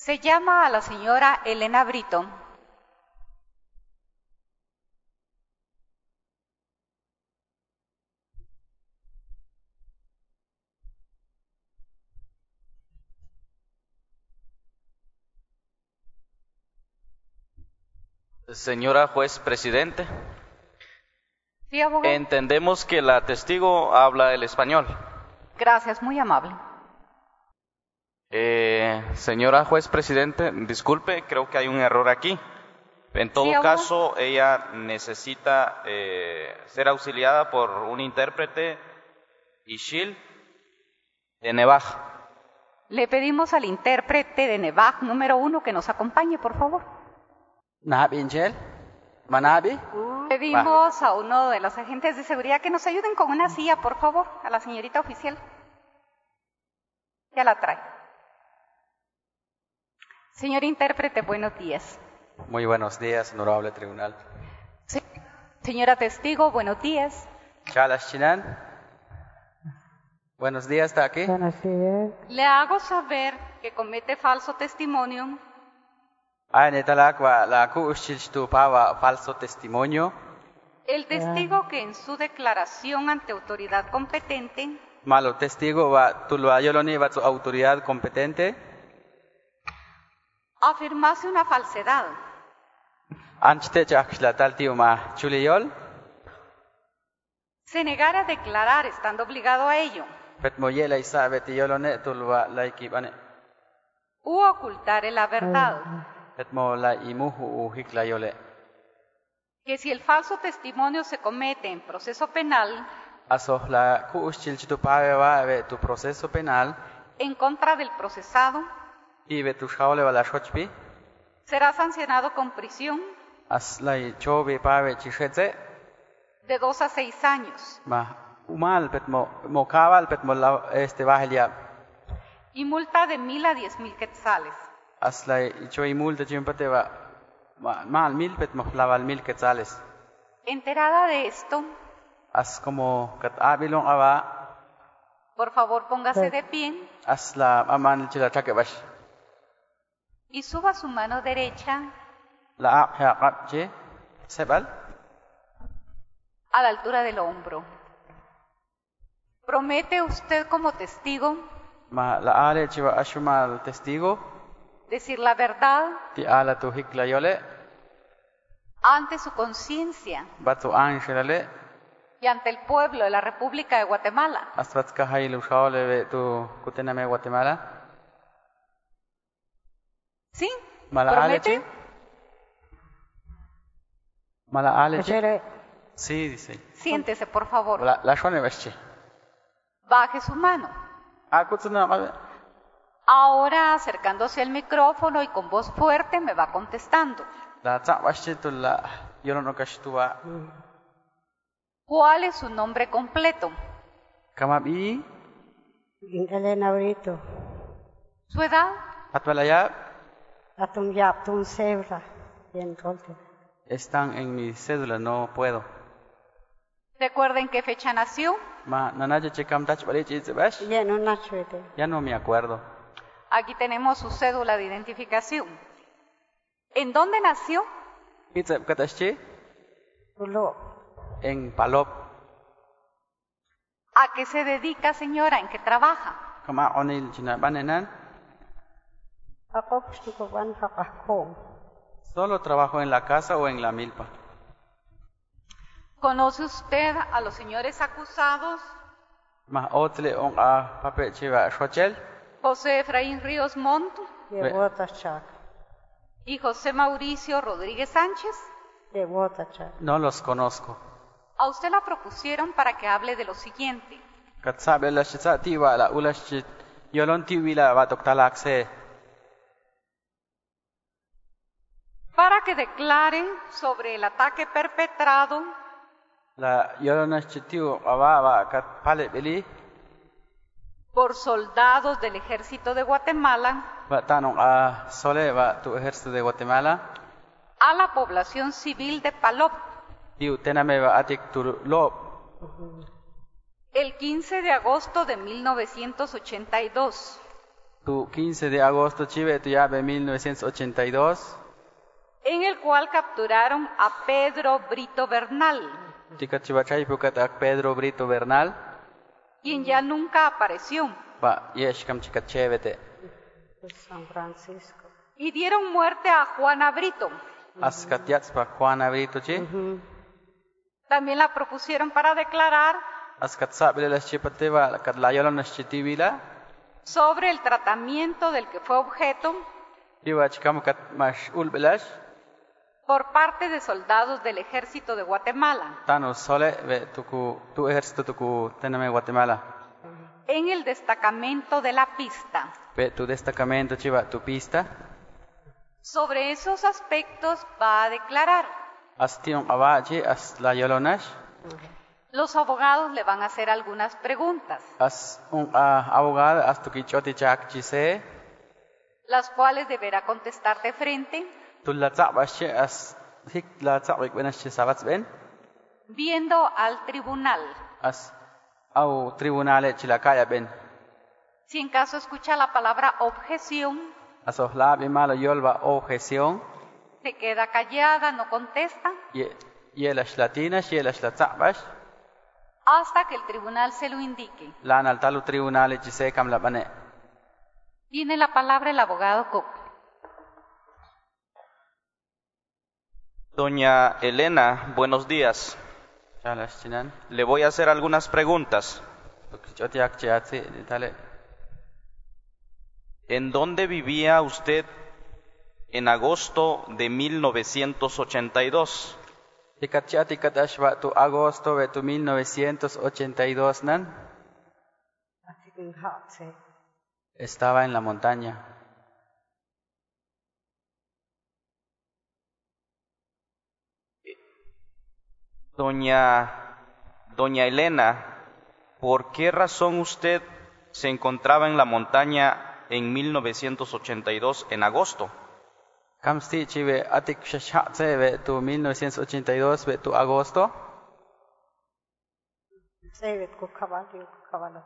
Se llama a la señora Elena Brito. Señora juez presidente, Sí, abogado. entendemos que la testigo habla el español. Gracias, muy amable. Señora juez presidente, disculpe, creo que hay un error aquí. En todo abogado. caso, ella necesita ser auxiliada por un intérprete Ishil de Nevaj. Le pedimos al intérprete de Nevaj número 1 que nos acompañe, por favor. Nabi Injel, Manabi, Pedimos a uno de los agentes de seguridad que nos ayuden con una silla, por favor, a la señorita oficial. Ya la trae. Señor intérprete, buenos días. muy buenos días, honorable tribunal. Señora testigo, buenos días. Chalas Chinan, buenos días, ¿está aquí? Buenos días. Le hago saber que comete falso testimonio Ay, netalak wa la ku ushilshtu pawa falso testimonio. el testigo que en su declaración ante autoridad competente Malo testigo wa tulwayoloni wa su autoridad competente. afirmase una falsedad Anchte chakshla taltiuma chuliyol. se negara a declarar estando obligado a ello Petmoyela isa betiyolone tulwa laikibane. u ocultare la verdad, Petmo la imuhu uhiklayole. que si el falso testimonio se comete en proceso penal Asoh la ku ushilshtu pawa ve tu proceso penal. en contra del procesado, Y ve tu shaole wa la shochpi. será sancionado con prisión Aslay chobe pawe chishetse. de 2 a 6 años Ma umal petmo mokawal petmo la bahelia. y multa de 1,000 a 10,000 quetzales. Aslay ichoi multa chimpate va mal mil petmo laval mil quetzales. Enterada de esto, As como kat abilong awa por favor póngase de pie asla aman chila takebash. y suba su mano derecha La apche sebal. a la altura del hombro. ¿Promete usted como testigo Ma la ale chiva ashumal testigo. decir la verdad Ti ala tu hiklayole. ante su conciencia Batu angelale. y ante el pueblo de la República de Guatemala? Aswatka hailu shaole ve tu kutename Guatemala. ¿Sí? Mala ¿Promete? aleche. Mala aleche. Ayer Sí, dice. Siéntese, por favor. La shone basche. Baje su mano. Akutsuna qabe. Ahora, acercándose al micrófono y con voz fuerte, me va contestando. La tsa basche tu la yolono kashtua. ¿Cuál es su nombre completo? Kamabi Elena Brito. ¿Su edad? atwalaya Atum yap tum sebra. Bien rolte. están en mi cédula, no puedo. ¿Recuerden qué fecha nació? Ma nanaje chekam tach barichi bash. Bien un nachuete. Ya no me acuerdo. Aquí tenemos su cédula de identificación. ¿En dónde nació? Itzep katashche Ulo. en Palop. ¿A qué se dedica, señora? ¿En qué trabaja? Kama onil china banenan. Akop shtukoban hakahkom. Solo trabajo en la casa o en la milpa. ¿Conoce usted a los señores acusados? Ma otle on a pape chiva shochel. José Efraín Ríos Montt De wota chak. y José Mauricio Rodríguez Sánchez. De wota chak. No los conozco. A usted la propusieron para que hable de lo siguiente. Katsabe la shitsa tiwa la ulashit. Yolon tiwila va toktalakse. Para que declare sobre el ataque perpetrado La yolonashchitiu awa kat pale beli. por soldados del Ejército de Guatemala Va tanong a sole va tu ejército de Guatemala. a la población civil de Palop Tiu tename va atik tu lob. el 15 de agosto de 1982. Tu 15 de agosto chive tu llave 1982. en el cual capturaron a Pedro Brito Bernal, Tika chivachay pukat ak Pedro Brito Bernal. quien ya nunca apareció, Pa yeshkam chikat chevete. de San Francisco. y dieron muerte a Juana Brito. Askat yats pa Juana Brito chi. También la propusieron para declarar Askat sabile las chipateva kat layolon nas chitivila. sobre el tratamiento del que fue objeto Iwa chikam kat mash ulbelash. por parte de soldados del ejército de Guatemala, Tano sole ve tu ejército tuku teneme Guatemala. en el destacamento de la pista. Ve tu destacamento chiva tu pista. Sobre esos aspectos va a declarar. Astion abaji as layolonash. Los abogados le van a hacer algunas preguntas, As un abogado as tu kichoti chak chise. las cuales deberá contestar de frente, Tu la tzabashe as hik la tzabik benash sabats ben. viendo al tribunal. As au tribunale chilakaya ben. Si en caso escucha la palabra objeción, As ohlab imalo yolva objeción. se queda callada, no contesta, Yelash latinas yelash la tzabash. hasta que el tribunal se lo indique. Lan al talu tribunale chise kam la bane. Tiene la palabra el abogado Cook. Doña Elena, buenos días. Chalash chinan. Le voy a hacer algunas preguntas. Tu kichoti ak chiatsi dale. ¿En dónde vivía usted en agosto de 1982? Tikachati katashva tu agosto ve tu 1982 nan. Así que en Hatse. Estaba en la montaña. Doña Elena, ¿por qué razón usted se encontraba en la montaña en 1982 en agosto? Kamsti chive atik shashatse ve tu 1982 ve tu agosto. Sevet ko caballo, caballo.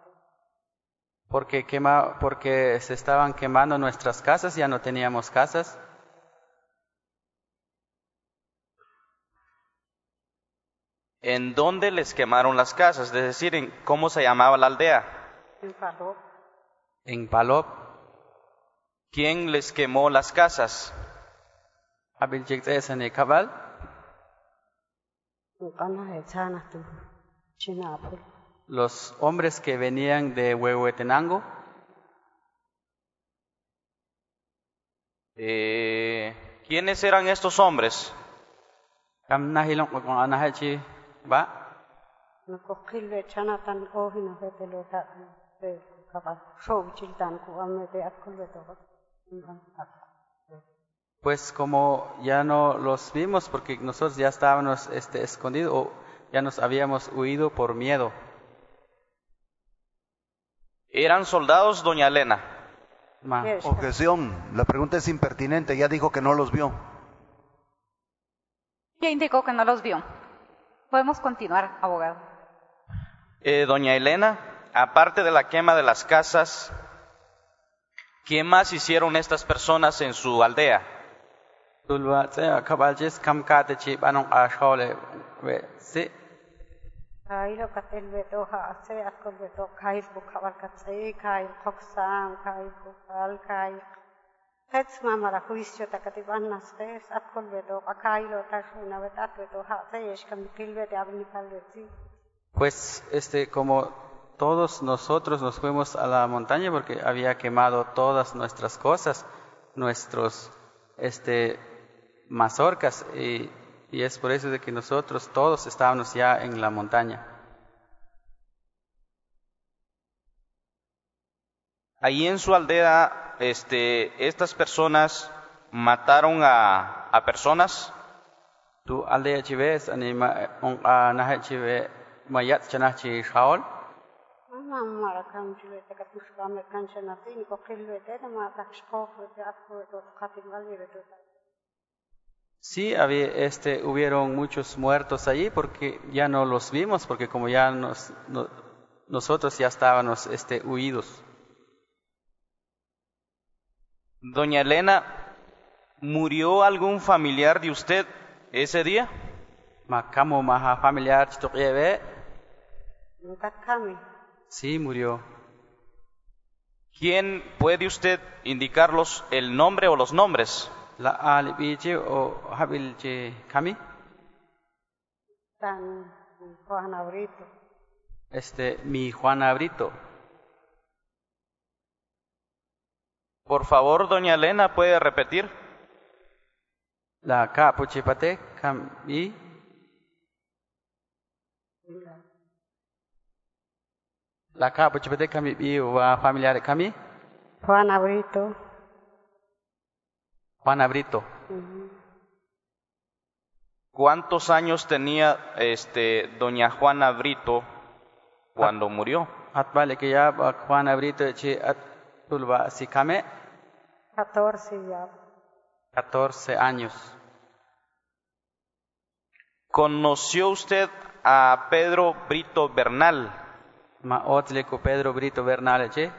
Porque se estaban quemando nuestras casas, ya no teníamos casas. ¿En dónde les quemaron las casas? Es decir, ¿cómo se llamaba la aldea? En Palop. En Palop, ¿Quién les quemó las casas? abil jekzesane kabal. En Cana de Chana, tu Chinapul. Los hombres que venían de Huehuetenango. ¿Quiénes eran estos hombres? Kam nahilong kung anahachi ba? No coquilve Chana tan ohino vetelo de cabal. Show chiltan ku amete akulveto. Pues como ya no los vimos porque nosotros ya estábamos escondidos o ya nos habíamos huido por miedo. ¿Eran soldados, doña Elena? Ma. Yes. Objeción. La pregunta es impertinente. Ya dijo que no los vio. Ya indicó que no los vio. Podemos continuar, abogado. Doña Elena, aparte de la quema de las casas, ¿qué más hicieron estas personas en su aldea? Tulwa tse kabaljes kam kate chi banong ashole we si Kailo katelveto hace akulveto kail bu cabal katse kail koksan kail bukal kail. Hets mamara juicio takatiban nastes akulveto akailo tashuna vetatveto hace eshkam kilvete abnikalveti. pues como todos nosotros nos fuimos a la montaña porque había quemado todas nuestras cosas, nuestros mazorcas y es por eso de que nosotros todos estábamos ya en la montaña. Ahí en su aldea, estas personas mataron a personas. Tu aldea chives anima nahe chive mayat chanah chi shaol. Mamara kam chivete katushka me kanchanati ni kokilvete ma takshkofete akulveto katingalveto. Sí, hubieron muchos muertos allí porque ya no los vimos, porque como ya nosotros ya estábamos huidos. Doña Elena, ¿murió algún familiar de usted ese día? Ma kamu maha familiar chituqyebe. Nunca kami. Sí, murió. ¿Quién puede usted indicarlos el nombre o los nombres? La alibiche o habilche kami. Tan Juan Abrito. Mi Juana Brito. Por favor, doña Elena, ¿puede repetir? La ka puchipate kami. La ka puchipate kami bi wa familiar kami. Juan Abrito. Juana Brito. ¿Cuántos años tenía doña Juana Brito cuando murió? Atbale que ya Juana Brito chi atulba sikame 14 ya. 14 años. ¿Conoció usted a Pedro Brito Bernal? Ma otle ko Pedro Brito Bernal che.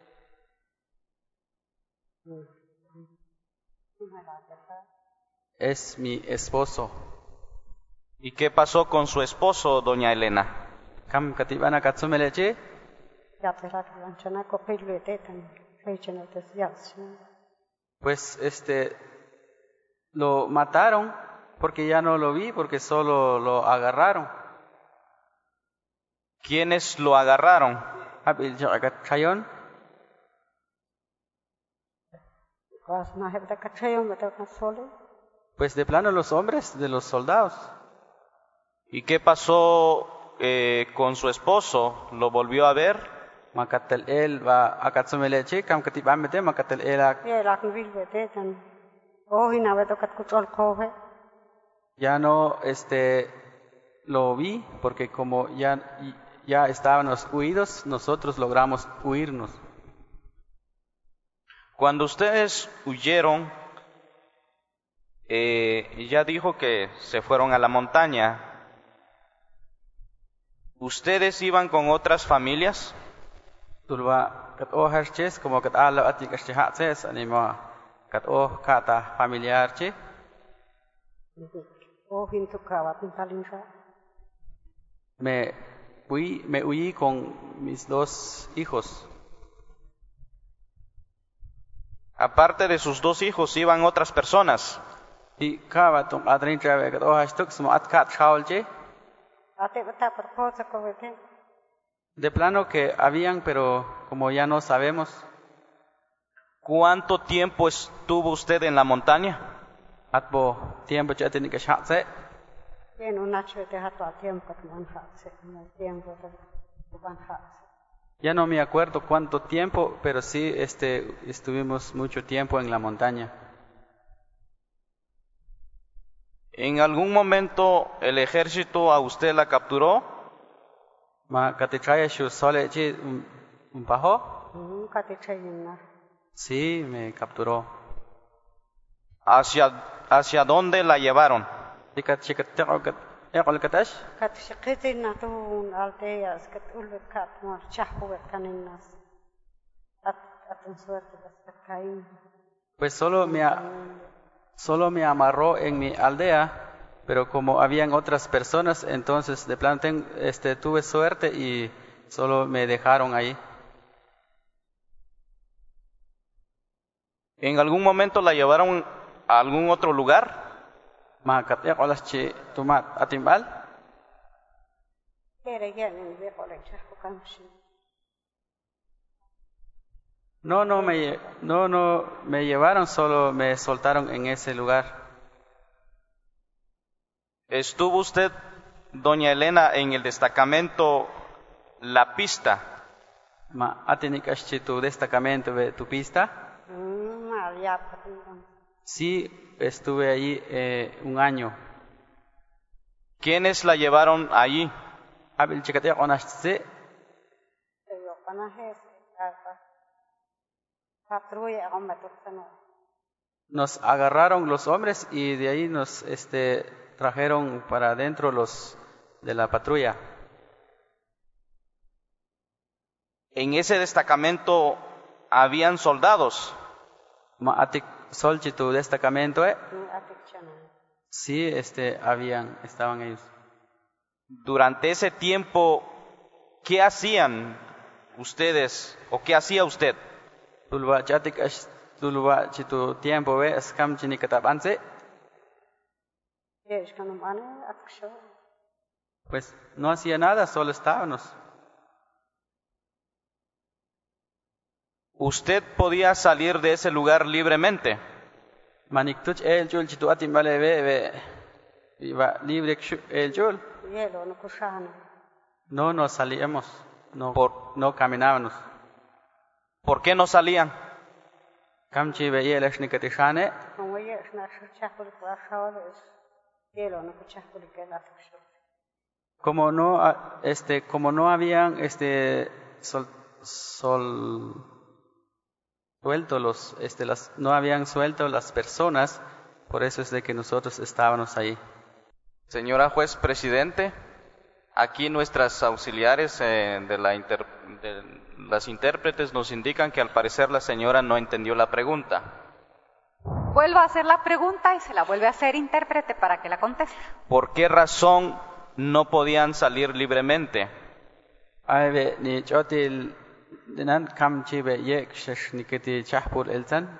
Es mi esposo. ¿Y qué pasó con su esposo, doña Elena? Kam katibana katsumele che. Ya te la lanchana ko pilvete tan. Fechana tes yas. Pues lo mataron porque ya no lo vi, porque solo lo agarraron. ¿Quiénes lo agarraron? Habil jagat chayon. Kas na hebda kachayo meta kasole. Pues de plano los hombres de los soldados. ¿Y qué pasó con su esposo? ¿Lo volvió a ver? Makatel el va akatsumele che kam katibamete makatel elak. Ye lak pilvete tan. Oh hina veto kat kuchol kohe. Ya no lo vi porque como ya estábamos huidos, nosotros logramos huirnos. Cuando ustedes huyeron, ya dijo que se fueron a la montaña. ¿Ustedes iban con otras familias? Tulwa kat oh harches como kat ala atik ashhatses anima kat oh kata familiar che. Oh hintu kawat talinsa. Me huí con mis 2 hijos. Aparte de sus 2 hijos, iban otras personas. Y kawatum adrin trawe kat oh hashtuk smo atkat chaulche. Ate bata proposa ko vete. De plano que habían, pero como ya no sabemos. ¿Cuánto tiempo estuvo usted en la montaña? Atbo tiempo che atini kashatse. En una chete hato a tiempo que manhatse. No tiempo de manhatse. Ya no me acuerdo cuánto tiempo, pero sí estuvimos mucho tiempo en la montaña. ¿En algún momento el ejército a usted la capturó? Ma katichaya shu sole chi un pajo. Kati chayina. Sí, me capturó. ¿Hacia dónde la llevaron? Dikat chikat kat eqol katash. Kati shiqitina tun alteas kat ulvet kat mar chahubet kaninnas. Atun suerte das kain. Pues solo me amarró en mi aldea, pero como habían otras personas, entonces de plano tuve suerte y solo me dejaron ahí. ¿En algún momento la llevaron a algún otro lugar? Ma kat eqolas chi tumat atimbal. Kere yanin be qole chahu kamshi. No me llevaron, solo me soltaron en ese lugar. ¿Estuvo usted, doña Elena, en el destacamento La Pista? Ma atinikash tu destacamento de tu pista. Sí, estuve allí 1 año. ¿Quiénes la llevaron allí? Abil chikate qonashse. Nos agarraron los hombres y de ahí nos trajeron para adentro los de la patrulla. En ese destacamento habían soldados. Ma atik solchi tu destacamento, atikchana. sí, estaban ellos. Durante ese tiempo, ¿qué hacían ustedes o qué hacía usted? Tulwa chatik tulwa chitu tiempo ve skam chini katabanse. Pues no hacía nada, solo estábamos. ¿Usted podía salir de ese lugar libremente? Maniktuch el chul chitu atimbale ve iba libre el chul. No nos salíamos, no caminábamos. ¿Por qué no salían? Kamchi ve yelesh nikatishane. Como no habían no habían suelto las personas, por eso es de que nosotros estábamos ahí. Señora juez presidente, aquí nuestras auxiliares las intérpretes nos indican que al parecer la señora no entendió la pregunta. Vuelvo a hacer la pregunta y se la vuelve a hacer intérprete para que la conteste. ¿Por qué razón no podían salir libremente? Ave ni chotil denan kam chibe yek shesh niketi chahpur eltan.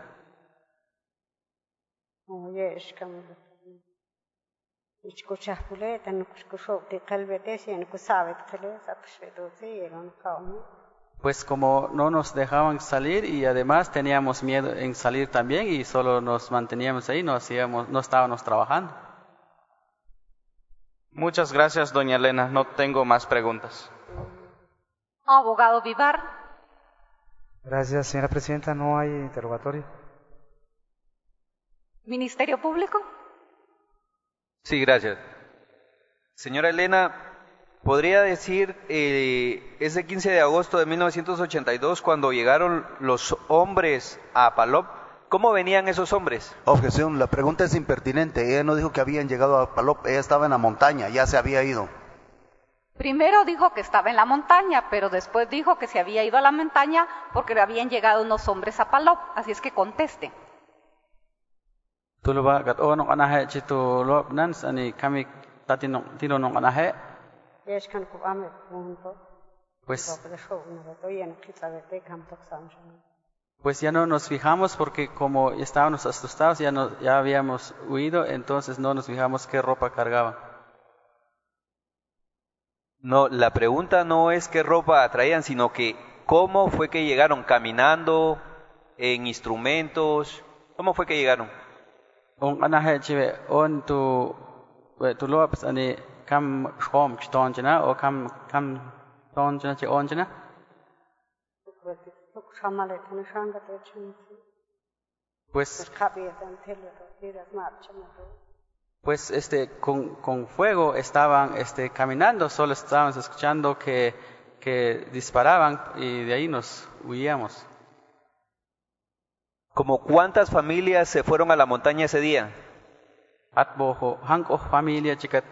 Pues como no nos dejaban salir y además teníamos miedo en salir también y solo nos manteníamos ahí, no estábamos trabajando. Muchas gracias, doña Elena. No tengo más preguntas. Abogado Vivar. Gracias, señora presidenta. No hay interrogatorio. Ministerio Público. Sí, gracias. Señora Elena, ¿podría decir ese 15 de agosto de 1982 cuando llegaron los hombres a Palop, cómo venían esos hombres? Objeción, la pregunta es impertinente. Ella no dijo que habían llegado a Palop, ella estaba en la montaña, ya se había ido. Primero dijo que estaba en la montaña, pero después dijo que se había ido a la montaña porque habían llegado unos hombres a Palop. Así es que conteste. Pues ya no nos fijamos porque como estábamos asustados, ya habíamos huido, entonces no nos fijamos qué ropa cargaban. No, la pregunta no es qué ropa traían, sino que cómo fue que llegaron, caminando, en instrumentos, ¿cómo fue que llegaron? Pues con fuego estaban caminando, solo estábamos escuchando que disparaban y de ahí nos huíamos. ¿Como cuántas familias se fueron a la montaña ese día? Familia chicat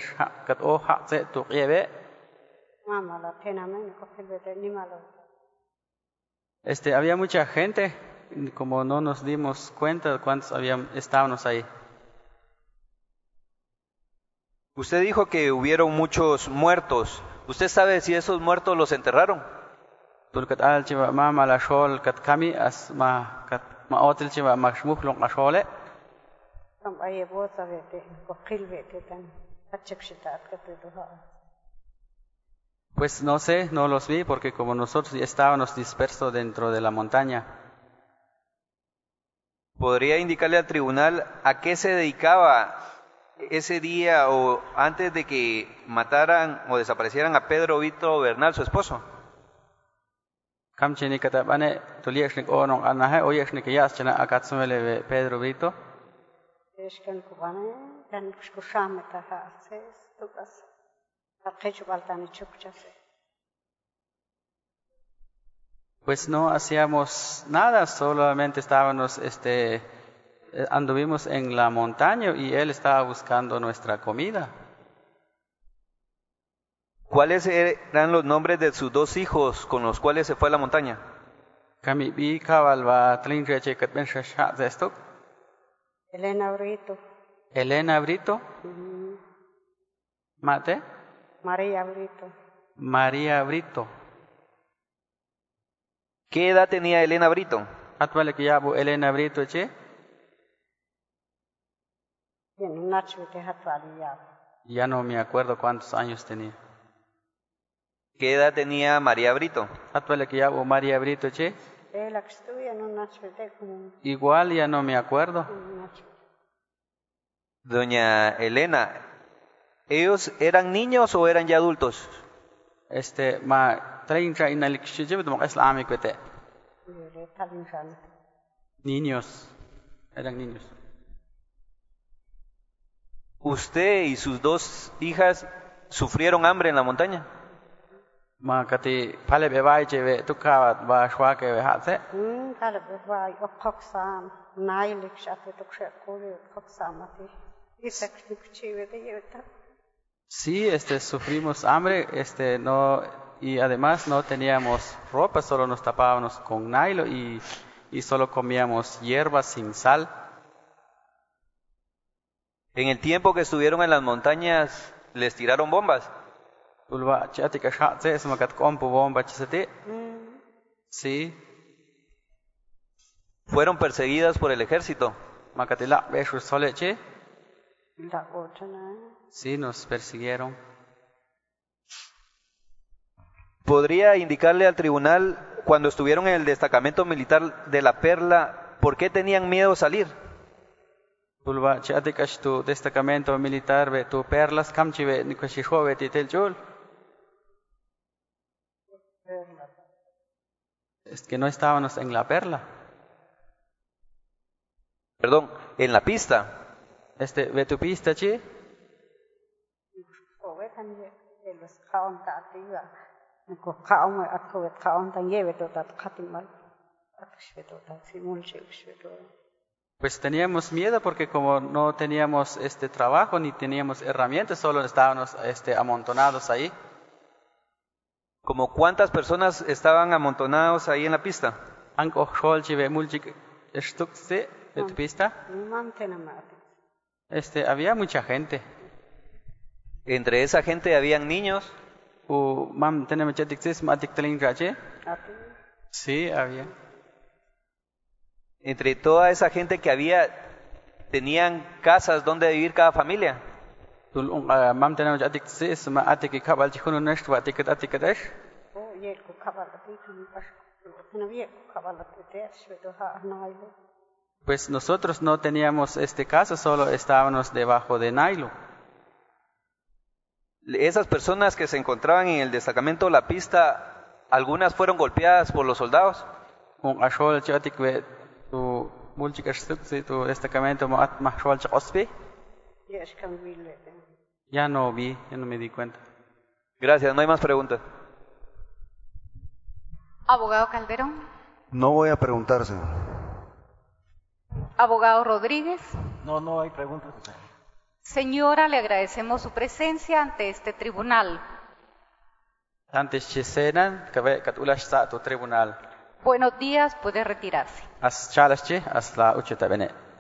había mucha gente, como no nos dimos cuenta de cuántos estábamos ahí. Usted dijo que hubieron muchos muertos. ¿Usted sabe si esos muertos los enterraron? Pues no sé, no los vi porque como nosotros ya estábamos dispersos dentro de la montaña. ¿Podría indicarle al tribunal a qué se dedicaba ese día o antes de que mataran o desaparecieran a Pedro Vito Bernal, su esposo? Pedro Vito. Pues no hacíamos nada, solamente estábamos anduvimos en la montaña y él estaba buscando nuestra comida. ¿Cuáles eran los nombres de sus dos hijos con los cuales se fue a la montaña? Kami bi kawal va tlinre che kat ben shasha zestok. Elena Brito. Elena Brito. Mate. María Brito. María Brito. ¿Qué edad tenía Elena Brito? Atwale que yabu Elena Brito che. Tiene un nachvete hatvaliyab. Ya no me acuerdo cuántos años tenía. ¿Qué edad tenía María Brito? Atwale que yabu María Brito che. Ela que estudia en un nachvete como Igual ya no me acuerdo. un nachvete. Doña Elena, ¿ellos eran niños o eran ya adultos? Ma 30 inalik shijib dum islamic vete. Yere talinjan. Niños. Eran niños. ¿Usted y sus dos hijas sufrieron hambre en la montaña? Ma kati pale be bai che ve tukawat ba shwa ke ve hatse. Kala bevai okoksam. Nailik shate tukshe kuri okoksamati. Isak tukchive de yeta. Sí, sufrimos hambre, no, y además no teníamos ropa, solo nos tapábamos con nylon y solo comíamos hierbas sin sal. En el tiempo que estuvieron en las montañas, ¿les tiraron bombas? Ulva chatika shatse smakat kompu bomba chisete. Sí, ¿Fueron perseguidas por el ejército? makatila beshu soleche. La otana. Sí, nos persiguieron. ¿Podría indicarle al tribunal, cuando estuvieron en el destacamento militar de La Perla, por qué tenían miedo salir? Ulva chatika tu destacamento militar ve tu perlas kamchive nikashishove titelchul. Es que no estábamos en La Perla. Perdón, en la pista. Ve tu pista, chi. Ovetan ye los kaon ta atiga. Ko kaon atkovet kaon tan yeveto tat khatimal. Atshveto tat simulche shveto. Pues teníamos miedo porque como no teníamos trabajo ni teníamos herramientas, solo estábamos amontonados ahí. ¿Como cuántas personas estaban amontonados ahí en la pista? Anko sholchi ve mulchik stukse de tu pista. Había mucha gente. Entre esa gente habían niños. Mam tenemos chatiksis matik talingrache. Sí, había. Entre toda esa gente que había, ¿tenían casas donde vivir cada familia? Mam tenemos chatiksis ma atiki kabal chikunu nashtu atikat atikadesh. Yeko kabal atikan pas. No yeko kabal atikadesh shveto ha nailo. Pues nosotros no teníamos casa, solo estábamos debajo de nylon. Esas personas que se encontraban en el destacamento La Pista, ¿algunas fueron golpeadas por los soldados? Ya no me di cuenta. Gracias, no hay más preguntas. Abogado Calderón. No voy a preguntar, señor. Abogado Rodríguez. No hay preguntas. Señora, le agradecemos su presencia ante este tribunal. Antes chisenan, tribunal. Buenos días, puede retirarse. Hasta la 8 de